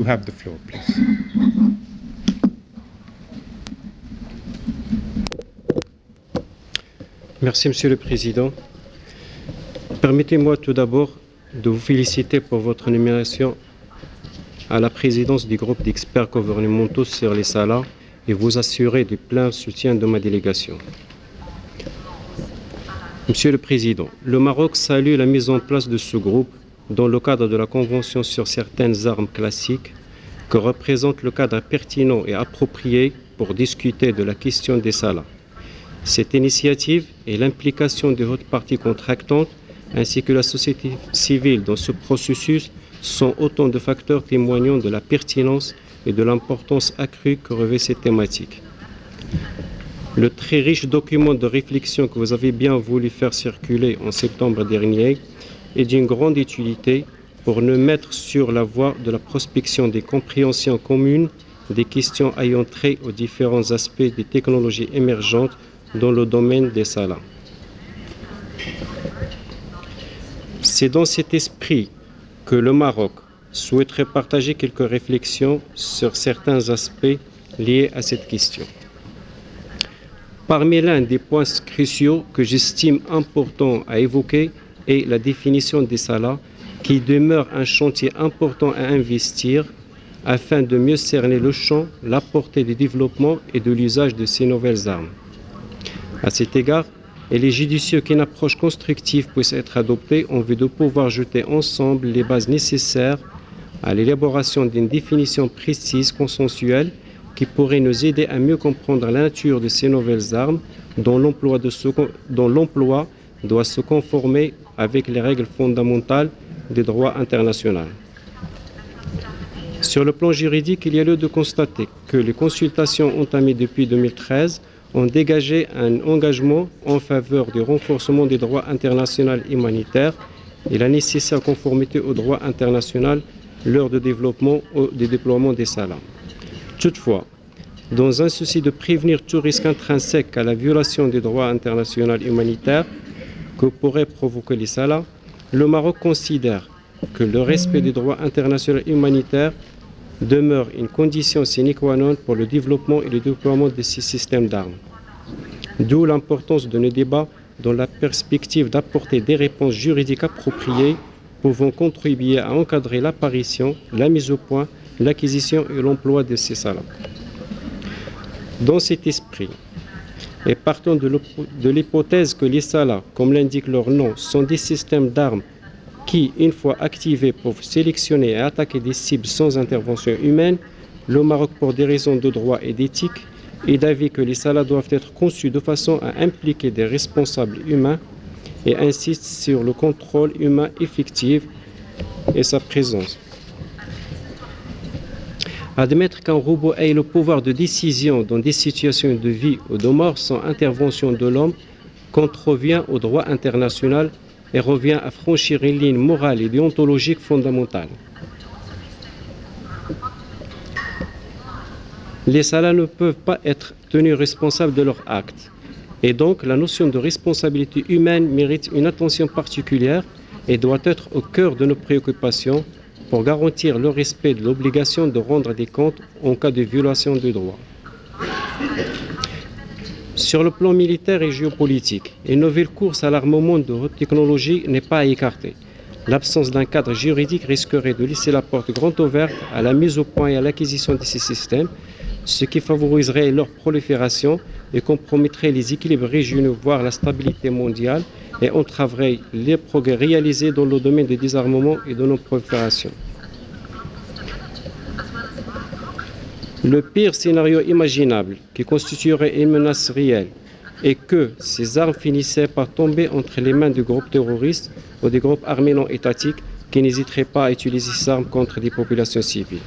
have the floor, please. Merci, Monsieur le Président. Permettez-moi tout d'abord de vous féliciter pour votre nomination à la présidence du groupe d'experts gouvernementaux sur les salariés et vous assurer du plein soutien de ma délégation. Monsieur le Président, le Maroc salue la mise en place de ce groupe dans le cadre de la Convention sur certaines armes classiques que représente le cadre pertinent et approprié pour discuter de la question des salariés. Cette initiative et l'implication des hautes parties contractantes ainsi que la société civile dans ce processus sont autant de facteurs témoignant de la pertinence et de l'importance accrue que revêt cette thématique. Le très riche document de réflexion que vous avez bien voulu faire circuler en septembre dernier est d'une grande utilité pour nous mettre sur la voie de la prospection des compréhensions communes des questions ayant trait aux différents aspects des technologies émergentes dans le domaine des salariés. C'est dans cet esprit que le Maroc souhaiterait partager quelques réflexions sur certains aspects liés à cette question. Parmi l'un des points cruciaux que j'estime important à évoquer est la définition des salariés, qui demeure un chantier important à investir afin de mieux cerner le champ, la portée du développement et de l'usage de ces nouvelles armes. À cet égard, il est judicieux qu'une approche constructive puisse être adoptée en vue de pouvoir jeter ensemble les bases nécessaires à l'élaboration d'une définition précise, consensuelle, qui pourrait nous aider à mieux comprendre la nature de ces nouvelles armes dont l'emploi doit se conformer avec les règles fondamentales du droit international. Sur le plan juridique, il y a lieu de constater que les consultations entamées depuis 2013 ont dégagé un engagement en faveur du renforcement des droits internationaux humanitaires et la nécessaire conformité au droit international lors du développement ou du déploiement des salariés. Toutefois, dans un souci de prévenir tout risque intrinsèque à la violation des droits internationaux humanitaires que pourraient provoquer les salariés, le Maroc considère que le respect des droits internationaux humanitaires demeure une condition sine qua non pour le développement et le déploiement de ces systèmes d'armes. D'où l'importance de nos débats dans la perspective d'apporter des réponses juridiques appropriées pouvant contribuer à encadrer l'apparition, la mise au point, l'acquisition et l'emploi de ces salariés. Dans cet esprit, et partant de l'hypothèse que les salariés, comme l'indique leur nom, sont des systèmes d'armes qui, une fois activés, peuvent sélectionner et attaquer des cibles sans intervention humaine, le Maroc, pour des raisons de droit et d'éthique, est d'avis que les salariés doivent être conçus de façon à impliquer des responsables humains et insiste sur le contrôle humain effectif et sa présence. Admettre qu'un robot ait le pouvoir de décision dans des situations de vie ou de mort sans intervention de l'homme contrevient au droit international et revient à franchir une ligne morale et déontologique fondamentale. Les salariés ne peuvent pas être tenus responsables de leurs actes. Et donc, la notion de responsabilité humaine mérite une attention particulière et doit être au cœur de nos préoccupations pour garantir le respect de l'obligation de rendre des comptes en cas de violation des droits. Sur le plan militaire et géopolitique, une nouvelle course à l'armement de haute technologie n'est pas à écarter. L'absence d'un cadre juridique risquerait de laisser la porte grande ouverte à la mise au point et à l'acquisition de ces systèmes, ce qui favoriserait leur prolifération et compromettrait les équilibres régionaux, voire la stabilité mondiale, et entraverait les progrès réalisés dans le domaine du désarmement et de non-prolifération. Le pire scénario imaginable, qui constituerait une menace réelle, est que ces armes finissaient par tomber entre les mains de groupes terroristes ou des groupes armés non étatiques qui n'hésiteraient pas à utiliser ces armes contre des populations civiles.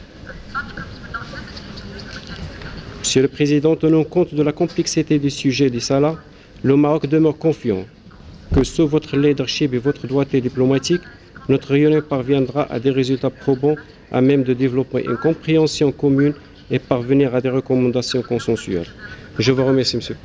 Monsieur le Président, tenant compte de la complexité du sujet des salariés, le Maroc demeure confiant que sous votre leadership et votre droiture diplomatique, notre réunion parviendra à des résultats probants à même de développer une compréhension commune et parvenir à des recommandations consensuelles. Je vous remercie, Monsieur le Président.